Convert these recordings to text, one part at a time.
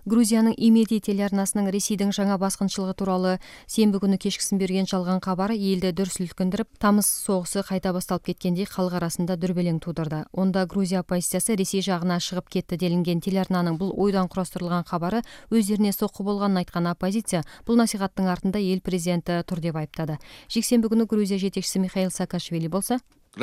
Грузияның Имеди телеарнасының Ресейдің жаңа басқыншылығы туралы сенбі күні кешкісін берген жалған хабары елді дүр сілкіндіріп, тамыз соғысы қайта басталып кеткендей халық арасында дүрбелең тудырды. Онда Грузия оппозициясы Ресей жағына шығып кетті делінген телеарнаның бұл ойдан құрастырылған хабары өздеріне соққы болғанын айтқан оппозиция бұл насихаттың артында ел президенті тұр деп айыптады. Жексенбі күні Грузия жетекшісі Михаил Саакашвили болса,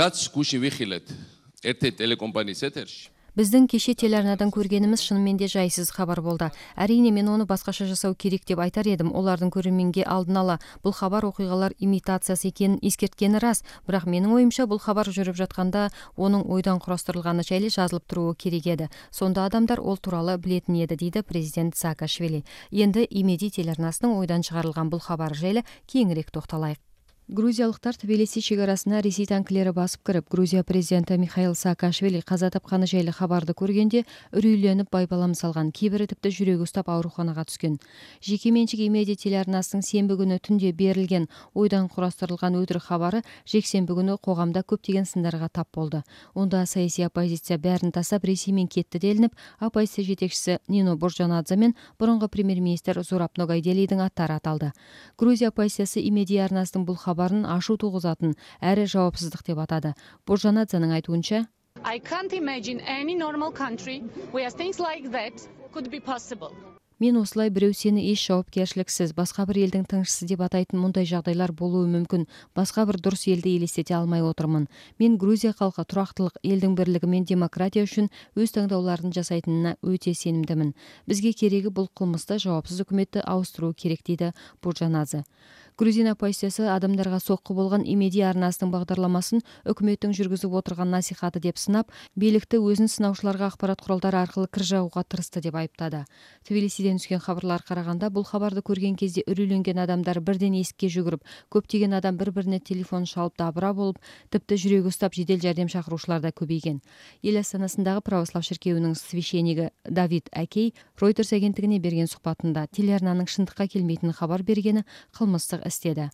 біздің кеше телеарнадан көргеніміз шынымен де жайсыз хабар болды. Әрине мен оны басқаша жасау керек деп айтар едім. Олардың көрерменге алдын ала бұл хабар оқиғалар имитациясы екенін ескерткені рас, бірақ менің ойымша бұл хабар жүріп жатқанда оның ойдан құрастырылғаны жайлы жазылып тұруы керек еді. Сонда адамдар ол туралы білетін еді, дейді президент Саакашвили. Енді Имеди телеарнасының ойдан шығарылған бұл хабар жайлы кеңірек тоқталайық. Грузиялықтар Тбилиси шекарасына Ресей танкілері басып кіріп, Грузия президенті Михаил Саакашвили қаза тапқаны жайлы хабарды көргенде үрейленіп байбалам салған, кейбірі тіпті жүрегі ұстап ауруханаға түскен. Жекеменшік Имеди телеарнасының сенбі күні түнде берілген ойдан құрастырылған өтірік хабары жексенбі күні қоғамда көптеген сындарға тап болды. Онда саяси оппозиция бәрін тастап Ресеймен кетті делініп, оппозиция жетекшісі Нино Буржанадзе мен бұрынғы премьер-министр Зураб Ноғайделидің аттары аталды. Грузия оппозициясы Имеди арнасының бұл хабарын ашу туғызатын әрі жауапсыздық деп атады. Буржанадзенің айтуынша, I can't imagine any normal country where things like that could be possible. Мен осылай біреу сені еш жауапкершіліксіз, басқа бір елдің тыңшысы деп атайтын мұндай жағдайлар болуы мүмкін. Басқа бір дұрыс елді елестете алмай отырмын. Мен Грузия халқы тұрақтылық, елдің бірлігі мен демократия үшін өз таңдауларын жасайтынына өте сенімдімін. Бізге керегі бұл қылмысты жауапсыз үкіметті ауыстыру керек, дейді Буржанадзе. Грузин оппозициясы адамдарға соққы болған Имеди арнасының бағдарламасын үкіметтің жүргізіп отырған насихаты деп сынап, билікті өзін сынаушыларға ақпарат құралдары арқылы кір жағуға тырысты деп айыптады. Тбилисиден түскен хабарлар қарағанда, бұл хабарды көрген кезде үрейленген адамдар бірден есікке жүгіріп, көптеген адам бір-біріне телефон шалып дабыра болып, тіпті жүрегі ұстап жедел жәрдем шақырушылар да көбейген. Ел астанасындағы православ шіркеуінің священигі Давид Акей Reuters агенттігіне берген сұхбатында телеарнаның шындыққа келмейтін хабар бергені қылмыстық істеді.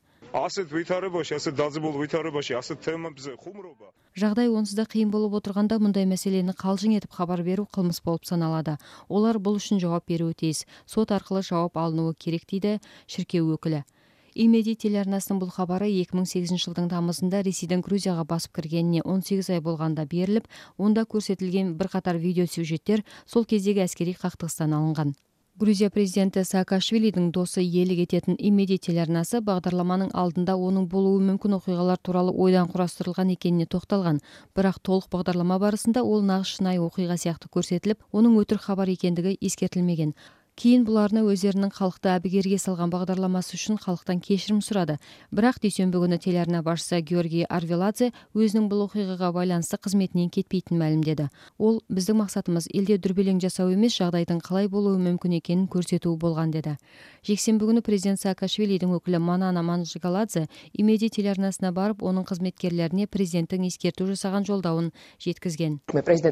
Жағдай онсыз да қиын болып отырғанда мұндай мәселені қалжың етіп хабар беру қылмыс болып саналады. Олар бұл үшін жауап беруі тиіс. Сот арқылы жауап алынуы керек, дейді шіркеу өкілі. Имеди телеарнасының бұл хабары 2008 жылдың тамызында Ресейдің Грузияға басып кіргеніне 18 ай болғанда беріліп, онда көрсетілген бірқатар видеосюжеттер сол кездегі әскери қақтығыстан алынған. Грузия президенті Саакашвилидің досы иелік ететін Имеди телеарнасы бағдарламаның алдында оның болуы мүмкін оқиғалар туралы ойдан құрастырылған екеніне тоқталған, бірақ толық бағдарлама барысында ол нағыз шынайы оқиға сияқты көрсетіліп, оның өтірік хабар екендігі ескертілмеген. Кейін бұларына өздерінің халықты әбігерге салған бағдарламасы үшін халықтан кешірім сұрады. Бірақ дүйсенбі күні телеарна басшысы Георгий Арвеладзе өзінің бұл оқиғаға байланысты қызметінен кетпейтінін мәлімдеді. Ол, біздің мақсатымыз елде дүрбелең жасау емес, жағдайдың қалай болуы мүмкін екенін көрсету болған, деді. Жексенбі күні президент Саакашвилидің өкілі Манана Манжгаладзе Имеди телеарнасына барып, оның қызметкерлеріне президенттің ескерту жасаған жолдауын жеткізген.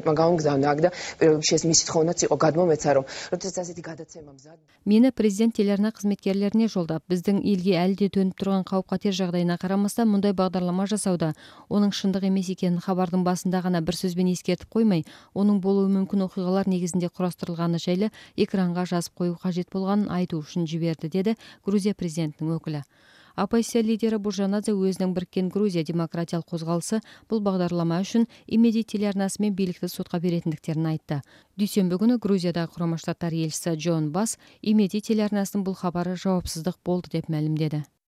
Мені президент телеарна қызметкерлеріне жолдап, біздің елге әлі де төніп тұрған қауіп-қатер жағдайына қарамастан мұндай бағдарлама жасауда, оның шындық емес екенін хабардың басында ғана бір сөзбен ескертіп қоймай, оның болуы мүмкін оқиғалар негізінде құрастырылғаны жайлы экранға жазып қою қажет болғанын айту үшін жіберді, деді Грузия президентінің өкілі. Оппозиция лидері Буржанадзе өзінің біріккен Грузия демократиялық қозғалысы бұл бағдарлама үшін Имеди телеарнасы мен билікті сотқа беретіндіктерін айтты. Дүйсенбі күні Грузиядағы Құрама Штаттар елшісі Джон Бас Имеди телеарнасының бұл хабары жауапсыздық болды деп мәлімдеді.